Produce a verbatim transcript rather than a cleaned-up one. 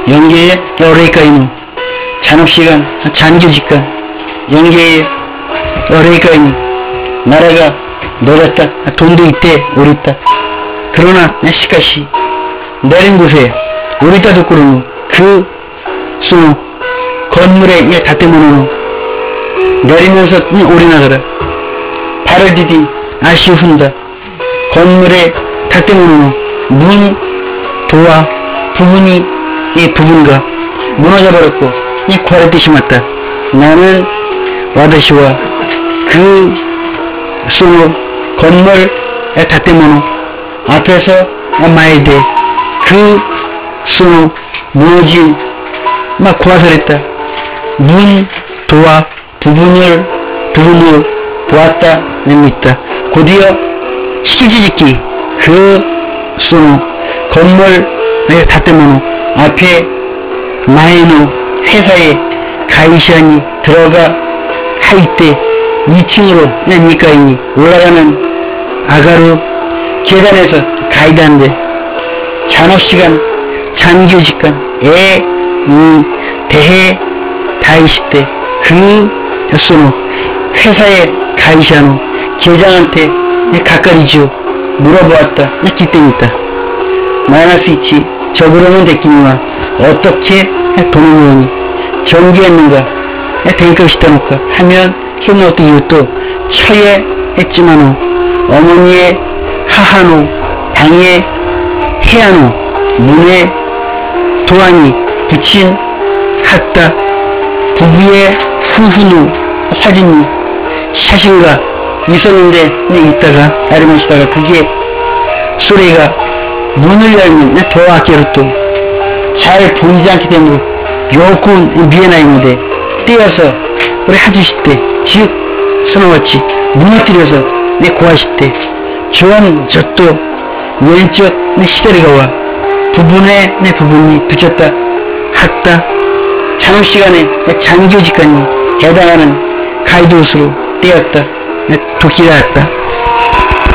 영계에 어레이까이노 잔업시간 잔교직간 영계에 어레이까이니 나라가 노렸다 돈도 있대 오렸다 그러나 시카시 내린 곳에 오리다 도꾸르노 그 수노 건물에 예 다때모노 내리면서 오리나가라 발을 디디 아쉬운다 건물에 다때모노 문 도와 부분이 이 부분과 무너져버렸고 이 고아를 뜻이 맞다 나는 와다시와 그 수노 건물에 다때모노 앞에서 마에데 그 수노 무너진 막 고아설했다 문 도와 부분을 부분을 보았다 믿다 곧이어 시키지짓기 그 수노 건물 다때모노 앞에 마에노 회사에 가이시안이 들어가 하이때 이 층으로 니까이니 올라가는 아가루 계단에서 가이드한데 잔업시간 잔교직간 에 음, 대해 다이시때 그 수노 회사에 가이시아노 계장한테 가까이지요 물어보았다 기때있다 마이너스 이치 적으로는 데끼니와 어떻게 돈을 모으니 전기했는가 뱅크시다놓까 하면 힘은 어떤 이유도 처에 했지만은 어머니의 하하노 방에 해야노 문에 도안이 붙인 핫다 부부의 후후노 사진이 샤신가 있었는데 있다가 아르마시다가 그게 소리가 문을 열면 더 아껴로 또 잘 보이지 않기 때문에 요건 미에나이는데 떼어서 우리 하주실 때즉 스노워치 무너뜨려서 내 고하실 때 좋은 저또 왼쪽 내 시대리가 와 부분에 내 부분이 붙였다 했다 잔업시간에 잔교직간이 해당하는 가이드 옷으로 떼었다 도끼가 했다